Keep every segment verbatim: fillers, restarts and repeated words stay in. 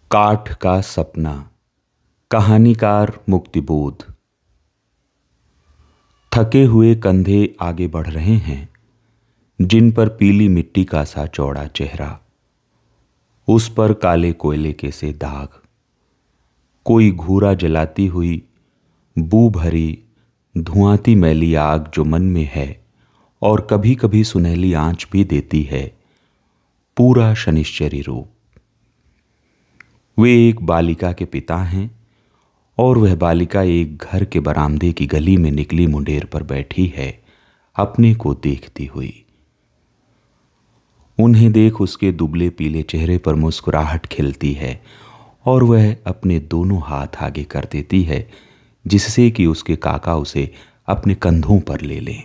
काठ का सपना। कहानीकार मुक्तिबोध। थके हुए कंधे आगे बढ़ रहे हैं, जिन पर पीली मिट्टी का सा चौड़ा चेहरा, उस पर काले कोयले के से दाग। कोई घूरा जलाती हुई बू भरी धुआंती मैली आग जो मन में है और कभी कभी सुनहली आंच भी देती है। पूरा शनिश्चरी रूप। वे एक बालिका के पिता हैं और वह बालिका एक घर के बरामदे की गली में निकली मुंडेर पर बैठी है, अपने को देखती हुई। उन्हें देख उसके दुबले पीले चेहरे पर मुस्कुराहट खिलती है और वह अपने दोनों हाथ आगे कर देती है, जिससे कि उसके काका उसे अपने कंधों पर ले लें।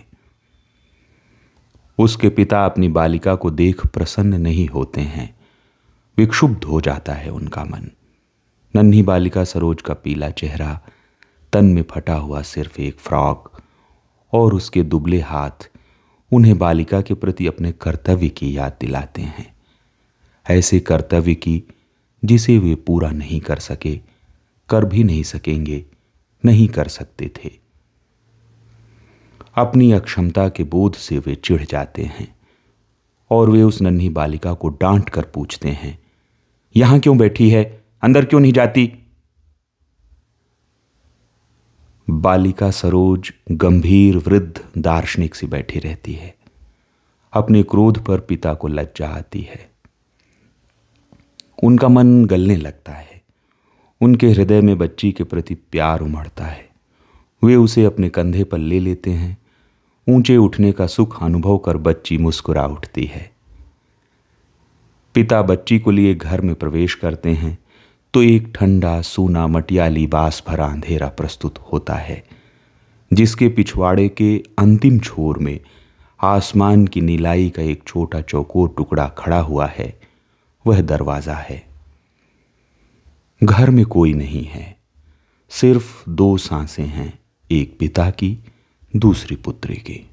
उसके पिता अपनी बालिका को देख प्रसन्न नहीं होते हैं, विक्षुब्ध हो जाता है उनका मन। नन्ही बालिका सरोज का पीला चेहरा, तन में फटा हुआ सिर्फ एक फ्रॉक और उसके दुबले हाथ उन्हें बालिका के प्रति अपने कर्तव्य की याद दिलाते हैं। ऐसे कर्तव्य की जिसे वे पूरा नहीं कर सके, कर भी नहीं सकेंगे, नहीं कर सकते थे। अपनी अक्षमता के बोध से वे चिढ़ जाते हैं और वे उस नन्ही बालिका को डांट कर पूछते हैं, यहां क्यों बैठी है, अंदर क्यों नहीं जाती? बालिका सरोज गंभीर वृद्ध दार्शनिक सी बैठी रहती है। अपने क्रोध पर पिता को लज्जा आती है। उनका मन गलने लगता है। उनके हृदय में बच्ची के प्रति प्यार उमड़ता है। वे उसे अपने कंधे पर ले लेते हैं। ऊंचे उठने का सुख अनुभव कर बच्ची मुस्कुरा उठती है। पिता बच्ची को लिए घर में प्रवेश करते हैं तो एक ठंडा सूना मटियाली बास भरा अंधेरा प्रस्तुत होता है, जिसके पिछवाड़े के अंतिम छोर में आसमान की नीलाई का एक छोटा चौकोर टुकड़ा खड़ा हुआ है। वह दरवाजा है। घर में कोई नहीं है, सिर्फ दो सांसें हैं, एक पिता की, दूसरी पुत्री की।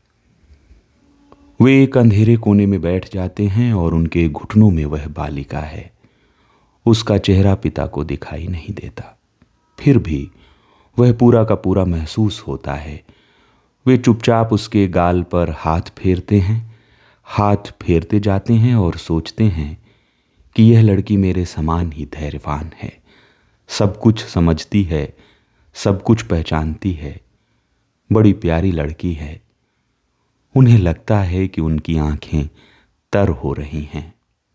वे एक अंधेरे कोने में बैठ जाते हैं और उनके घुटनों में वह बालिका है। उसका चेहरा पिता को दिखाई नहीं देता, फिर भी वह पूरा का पूरा महसूस होता है। वे चुपचाप उसके गाल पर हाथ फेरते हैं, हाथ फेरते जाते हैं और सोचते हैं कि यह लड़की मेरे समान ही धैर्यवान है, सब कुछ समझती है, सब कुछ पहचानती है, बड़ी प्यारी लड़की है। उन्हें लगता है कि उनकी आंखें तर हो रही हैं।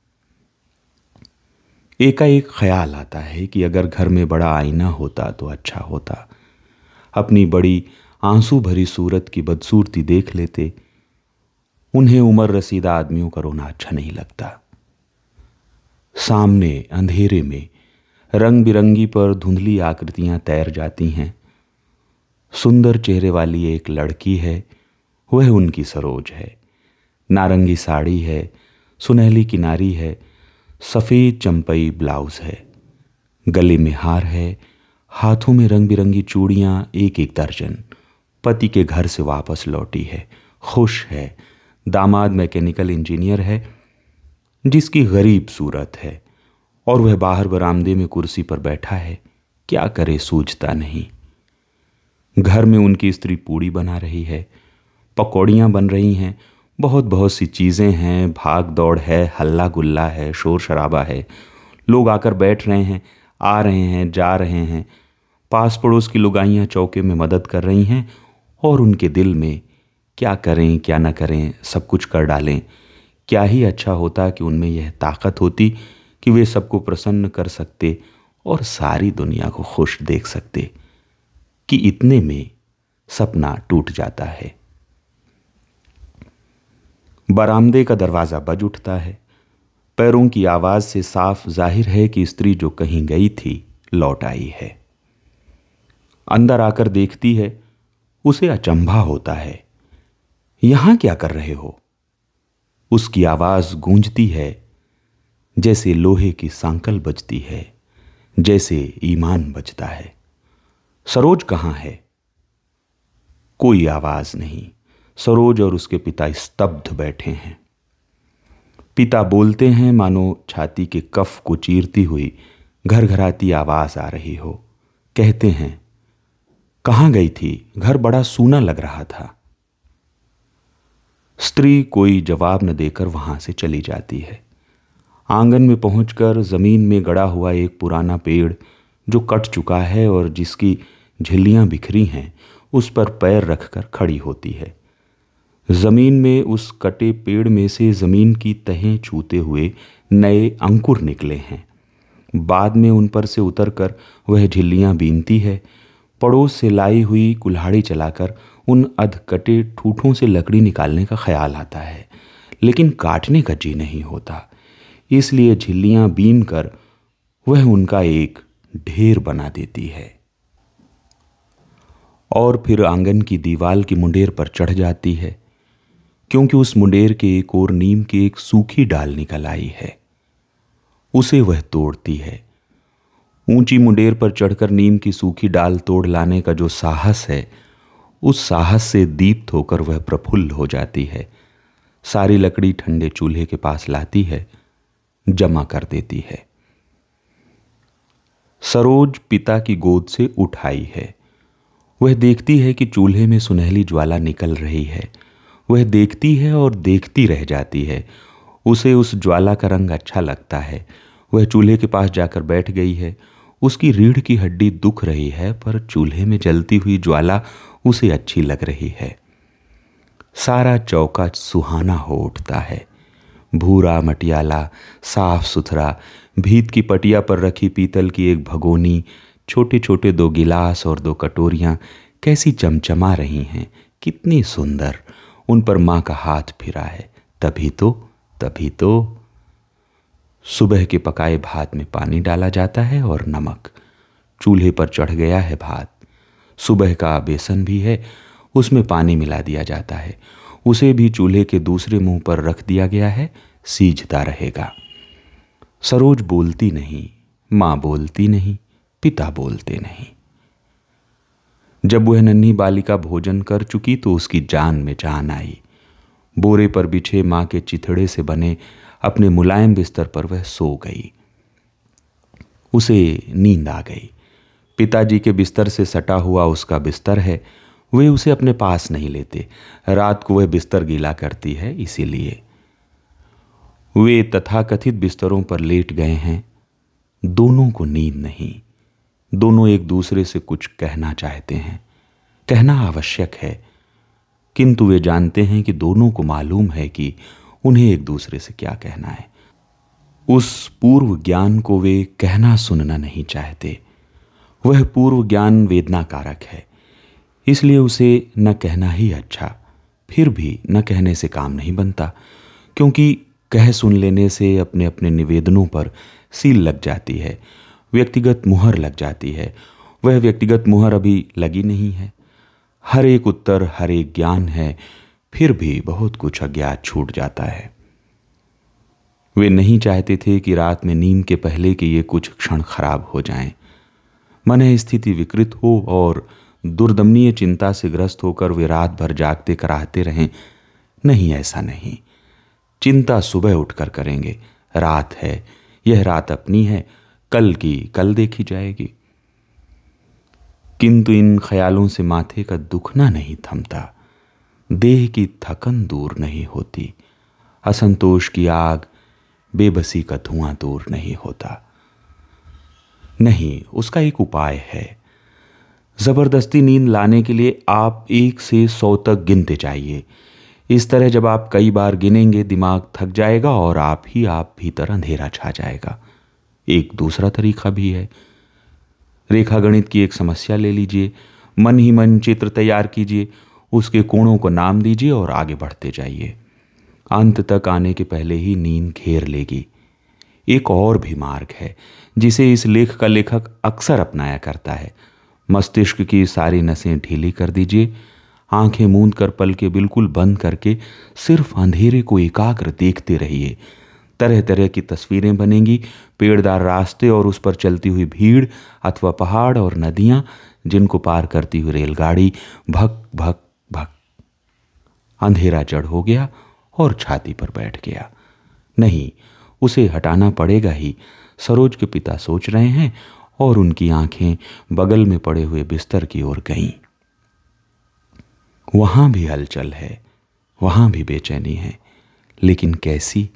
एकाएक ख्याल आता है कि अगर घर में बड़ा आईना होता तो अच्छा होता। अपनी बड़ी आंसू भरी सूरत की बदसूरती देख लेते। उन्हें उम्र रसीदा आदमियों का रोना अच्छा नहीं लगता। सामने अंधेरे में रंग बिरंगी पर धुंधली आकृतियां तैर जाती हैं। सुंदर चेहरे वाली एक लड़की है, वह उनकी सरोज है। नारंगी साड़ी है, सुनहली किनारी है, सफेद चंपई ब्लाउज है, गले में हार है, हाथों में रंग बिरंगी चूड़ियां एक एक दर्जन। पति के घर से वापस लौटी है, खुश है। दामाद मैकेनिकल इंजीनियर है, जिसकी गरीब सूरत है, और वह बाहर बरामदे में कुर्सी पर बैठा है। क्या करे सूझता नहीं। घर में उनकी स्त्री पूड़ी बना रही है, पकौड़ियाँ बन रही हैं, बहुत बहुत सी चीज़ें हैं, भाग दौड़ है, हल्ला गुल्ला है, शोर शराबा है। लोग आकर बैठ रहे हैं, आ रहे हैं, जा रहे हैं। पास पड़ोस की लुगाइयाँ चौके में मदद कर रही हैं और उनके दिल में क्या करें क्या न करें, सब कुछ कर डालें। क्या ही अच्छा होता कि उनमें यह ताकत होती कि वे सबको प्रसन्न कर सकते और सारी दुनिया को खुश देख सकते। कि इतने में सपना टूट जाता है। बरामदे का दरवाजा बज उठता है। पैरों की आवाज से साफ जाहिर है कि स्त्री जो कहीं गई थी लौट आई है। अंदर आकर देखती है, उसे अचंभा होता है। यहां क्या कर रहे हो? उसकी आवाज गूंजती है, जैसे लोहे की सांकल बजती है, जैसे ईमान बजता है। सरोज कहां है? कोई आवाज नहीं। सरोज और उसके पिता स्तब्ध बैठे हैं। पिता बोलते हैं मानो छाती के कफ को चीरती हुई घर घराती आवाज आ रही हो। कहते हैं, कहाँ गई थी? घर बड़ा सूना लग रहा था। स्त्री कोई जवाब न देकर वहां से चली जाती है। आंगन में पहुंचकर जमीन में गड़ा हुआ एक पुराना पेड़ जो कट चुका है और जिसकी झिल्लियां बिखरी हैं, उस पर पैर रखकर खड़ी होती है। जमीन में उस कटे पेड़ में से जमीन की तहें छूते हुए नए अंकुर निकले हैं। बाद में उन पर से उतरकर वह झिल्लियां बीनती है। पड़ोस से लाई हुई कुल्हाड़ी चलाकर उन अधकटे ठूठों से लकड़ी निकालने का ख्याल आता है, लेकिन काटने का जी नहीं होता। इसलिए झिल्लियां बीन कर वह उनका एक ढेर बना देती है और फिर आंगन की दीवार की मुंडेर पर चढ़ जाती है, क्योंकि उस मुंडेर के एक और नीम की एक सूखी डाल निकल आई है। उसे वह तोड़ती है। ऊंची मुंडेर पर चढ़कर नीम की सूखी डाल तोड़ लाने का जो साहस है, उस साहस से दीप्त होकर वह प्रफुल्ल हो जाती है। सारी लकड़ी ठंडे चूल्हे के पास लाती है, जमा कर देती है। सरोज पिता की गोद से उठाई है। वह देखती है कि चूल्हे में सुनहली ज्वाला निकल रही है। वह देखती है और देखती रह जाती है। उसे उस ज्वाला का रंग अच्छा लगता है। वह चूल्हे के पास जाकर बैठ गई है। उसकी रीढ़ की हड्डी दुख रही है, पर चूल्हे में जलती हुई ज्वाला उसे अच्छी लग रही है। सारा चौका सुहाना हो उठता है। भूरा मटियाला, साफ सुथरा, भीत की पटिया पर रखी पीतल की एक भगोनी, छोटे छोटे दो गिलास और दो कटोरियां कैसी चमचमा रही हैं, कितनी सुंदर। उन पर मां का हाथ फिरा है। तभी तो तभी तो सुबह के पकाए भात में पानी डाला जाता है और नमक। चूल्हे पर चढ़ गया है भात। सुबह का बेसन भी है, उसमें पानी मिला दिया जाता है। उसे भी चूल्हे के दूसरे मुंह पर रख दिया गया है, सीझता रहेगा। सरोज बोलती नहीं, मां बोलती नहीं, पिता बोलते नहीं। जब वह नन्ही बालिका भोजन कर चुकी तो उसकी जान में जान आई। बोरे पर बिछे मां के चिथड़े से बने अपने मुलायम बिस्तर पर वह सो गई। उसे नींद आ गई। पिताजी के बिस्तर से सटा हुआ उसका बिस्तर है। वे उसे अपने पास नहीं लेते। रात को वह बिस्तर गीला करती है, इसीलिए वे तथाकथित बिस्तरों पर लेट गए हैं। दोनों को नींद नहीं। दोनों एक दूसरे से कुछ कहना चाहते हैं। कहना आवश्यक है, किंतु वे जानते हैं कि दोनों को मालूम है कि उन्हें एक दूसरे से क्या कहना है। उस पूर्व ज्ञान को वे कहना सुनना नहीं चाहते। वह पूर्व ज्ञान वेदना कारक है, इसलिए उसे न कहना ही अच्छा। फिर भी न कहने से काम नहीं बनता, क्योंकि कह सुन लेने से अपने अपने निवेदनों पर सील लग जाती है, व्यक्तिगत मुहर लग जाती है। वह व्यक्तिगत मुहर अभी लगी नहीं है। हर एक उत्तर, हर एक ज्ञान है, फिर भी बहुत कुछ अज्ञात छूट जाता है। वे नहीं चाहते थे कि रात में नींद के पहले के ये कुछ क्षण खराब हो जाएं। मन स्थिति विकृत हो और दुर्दमनीय चिंता से ग्रस्त होकर वे रात भर जागते कराहते रहें। नहीं, ऐसा नहीं। चिंता सुबह उठकर करेंगे। रात है, यह रात अपनी है, कल की कल देखी जाएगी। किंतु इन ख्यालों से माथे का दुखना नहीं थमता, देह की थकन दूर नहीं होती, असंतोष की आग, बेबसी का धुआं दूर नहीं होता। नहीं, उसका एक उपाय है। जबरदस्ती नींद लाने के लिए आप एक से सौ तक गिनते जाइए। इस तरह जब आप कई बार गिनेंगे, दिमाग थक जाएगा और आप ही आप भीतर अंधेरा छा जाएगा। एक दूसरा तरीका भी है। रेखा गणित की एक समस्या ले लीजिए, मन ही मन चित्र तैयार कीजिए, उसके कोणों को नाम दीजिए और आगे बढ़ते जाइए। अंत तक आने के पहले ही नींद घेर लेगी। एक और भी मार्ग है जिसे इस लेख का लेखक अक्सर अपनाया करता है। मस्तिष्क की सारी नसें ढीली कर दीजिए। आंखें मूंद कर पलकें बिल्कुल बंद करके सिर्फ अंधेरे को एकाग्र देखते रहिए। तरह तरह की तस्वीरें बनेंगी, पेड़दार रास्ते और उस पर चलती हुई भीड़, अथवा पहाड़ और नदियां जिनको पार करती हुई रेलगाड़ी। भक भक भक। अंधेरा जड़ हो गया और छाती पर बैठ गया। नहीं, उसे हटाना पड़ेगा ही। सरोज के पिता सोच रहे हैं और उनकी आंखें बगल में पड़े हुए बिस्तर की ओर गईं। वहां भी हलचल है, वहां भी बेचैनी है, लेकिन कैसी?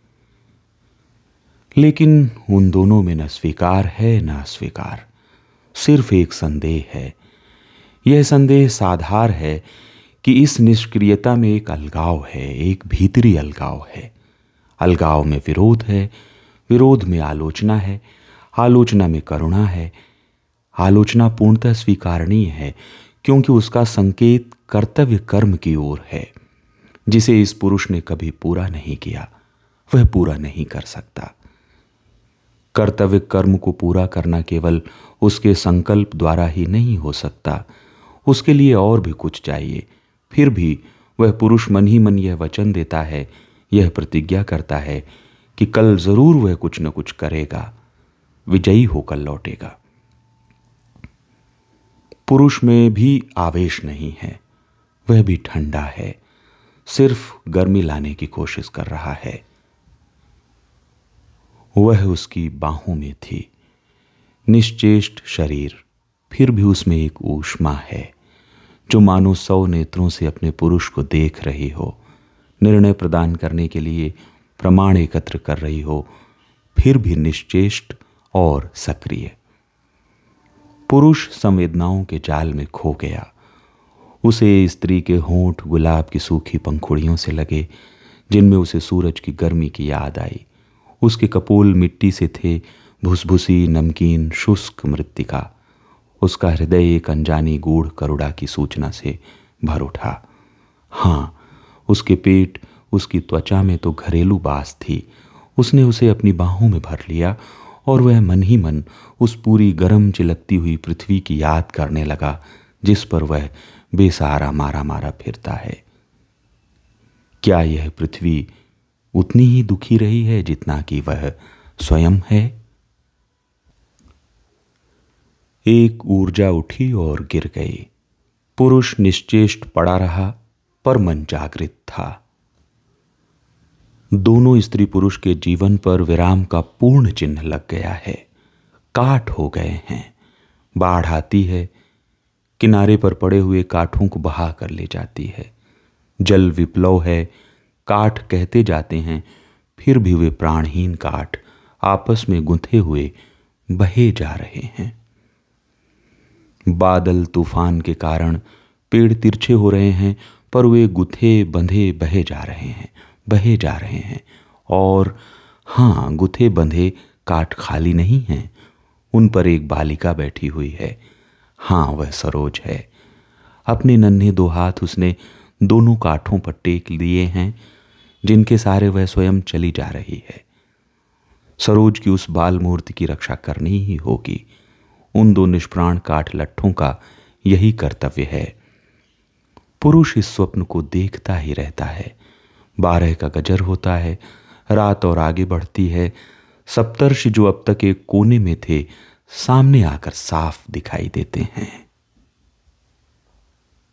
लेकिन उन दोनों में न स्वीकार है न अस्वीकार, सिर्फ एक संदेह है। यह संदेह साधार है कि इस निष्क्रियता में एक अलगाव है, एक भीतरी अलगाव है। अलगाव में विरोध है, विरोध में आलोचना है, आलोचना में करुणा है। आलोचना पूर्णतः स्वीकारनीय है क्योंकि उसका संकेत कर्तव्य कर्म की ओर है, जिसे इस पुरुष ने कभी पूरा नहीं किया, वह पूरा नहीं कर सकता। कर्तव्य कर्म को पूरा करना केवल उसके संकल्प द्वारा ही नहीं हो सकता, उसके लिए और भी कुछ चाहिए। फिर भी वह पुरुष मन ही मन यह वचन देता है, यह प्रतिज्ञा करता है कि कल जरूर वह कुछ न कुछ करेगा, विजयी होकर लौटेगा। पुरुष में भी आवेश नहीं है, वह भी ठंडा है, सिर्फ गर्मी लाने की कोशिश कर रहा है। वह उसकी बाहों में थी, निश्चेष्ट शरीर, फिर भी उसमें एक ऊष्मा है जो मानो सौ नेत्रों से अपने पुरुष को देख रही हो, निर्णय प्रदान करने के लिए प्रमाण एकत्र कर रही हो, फिर भी निश्चेष्ट और सक्रिय। पुरुष संवेदनाओं के जाल में खो गया। उसे स्त्री के होंठ गुलाब की सूखी पंखुड़ियों से लगे, जिनमें उसे सूरज की गर्मी की याद आई। उसके कपोल मिट्टी से थे, भुसभुसी नमकीन शुष्क मृत्तिका। उसका हृदय एक अनजानी गूढ़ करुणा की सूचना से भर उठा। हाँ, उसके पेट, उसकी त्वचा में तो घरेलू बास थी। उसने उसे अपनी बाहों में भर लिया और वह मन ही मन उस पूरी गर्म चिलकती हुई पृथ्वी की याद करने लगा जिस पर वह बेसहारा मारा मारा फिरता है। क्या यह पृथ्वी उतनी ही दुखी रही है जितना कि वह स्वयं है? एक ऊर्जा उठी और गिर गई। पुरुष निश्चेष्ट पड़ा रहा, पर मन जागृत था। दोनों स्त्री पुरुष के जीवन पर विराम का पूर्ण चिन्ह लग गया है। काठ हो गए हैं। बाढ़ आती है, किनारे पर पड़े हुए काठों को बहा कर ले जाती है। जल विप्लव है, काठ कहते जाते हैं, फिर भी वे प्राणहीन काठ आपस में गुंथे हुए बहे जा रहे हैं। बादल तूफान के कारण पेड़ तिरछे हो रहे हैं, पर वे गुथे बंधे बहे जा रहे हैं, बहे जा रहे हैं। और हाँ, गुथे बंधे काठ खाली नहीं हैं, उन पर एक बालिका बैठी हुई है। हाँ, वह सरोज है। अपने नन्हे दो हाथ उसने दोनों काठों पर टेक लिए हैं, जिनके सहारे वह स्वयं चली जा रही है। सरोज की उस बाल मूर्ति की रक्षा करनी ही होगी। उन दो निष्प्राण काठ लट्ठों का यही कर्तव्य है। पुरुष इस स्वप्न को देखता ही रहता है। बारह का गजर होता है, रात और आगे बढ़ती है। सप्तर्षि जो अब तक एक कोने में थे, सामने आकर साफ दिखाई देते हैं।